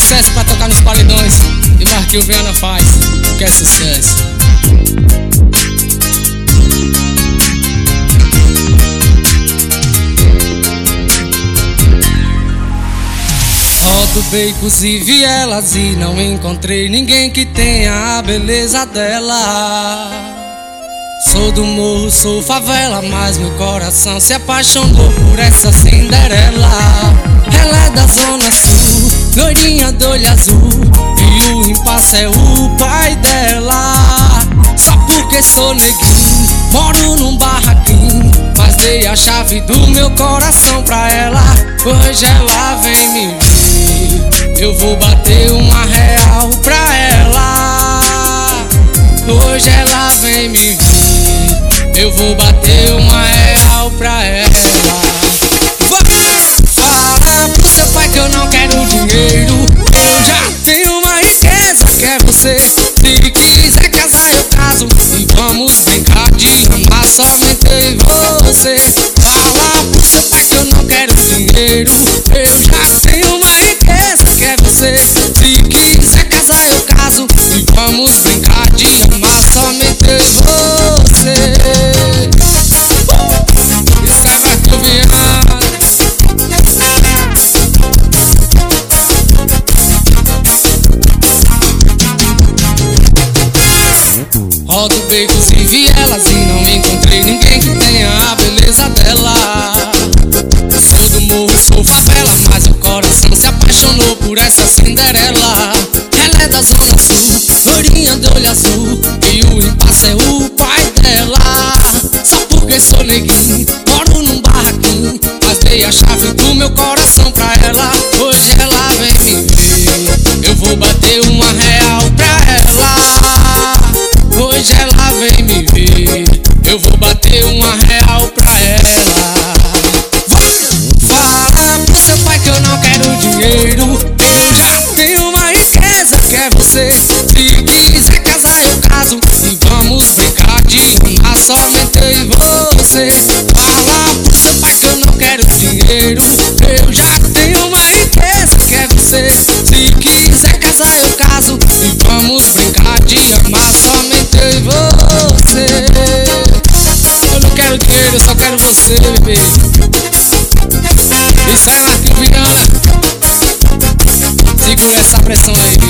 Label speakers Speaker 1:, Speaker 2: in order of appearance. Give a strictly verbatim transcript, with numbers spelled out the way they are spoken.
Speaker 1: sucesso pra tocar nos paredões. E Marquinhos Viana faz, que é sucesso. Rodo becos e vielas e não encontrei ninguém que tenha a beleza dela. Sou do morro, sou favela, mas meu coração se apaixonou por essa Cinderela. Ela é da zona sul, loirinha do olho azul, e o impasse é o pai dela. Só porque sou neguinho, moro num barraquinho, mas dei a chave do meu coração pra ela. Hoje ela vem me ver, eu vou bater uma real pra ela. Hoje ela vem me ver, eu vou bater uma real pra ela. Fala pro seu pai que eu não quero dinheiro, eu já tenho uma riqueza que é você. Se quiser casar eu caso e vamos brincar de amar somente eu e você. Fala pro seu pai que eu não quero dinheiro, eu já tenho uma riqueza que é você. Se quiser casar eu caso e vamos brincar de amar somente eu e você. Isso é Marquinhos Viana. Rodo becos e vielas e não encontrei ninguém que tenha a beleza dela. Sou do morro, sou favela, mas o coração se apaixonou por essa Cinderela. Ela é da zona sul, loirinha do olho azul, e o impasse é o pai dela. Só porque sou neguinho, moro num barraquinho, mas dei a chave do meu coração pra ela. Hoje ela vem me ver, eu vou bater uma real pra ela. Hoje ela vem me ver, eu vou bater uma real pra ela. Fala pro seu pai que eu não quero dinheiro, eu já tenho uma riqueza que é você. Se quiser casar eu caso e vamos brincar de amar somente eu e você. Fala pro seu pai que eu não quero dinheiro, eu já tenho uma riqueza que é você. Se quiser casar eu caso e vamos brincar de amar somente eu e você. Eu não quero dinheiro, eu só quero você, bebê. Isso é Marquinhos Viana. Segura essa pressão aí.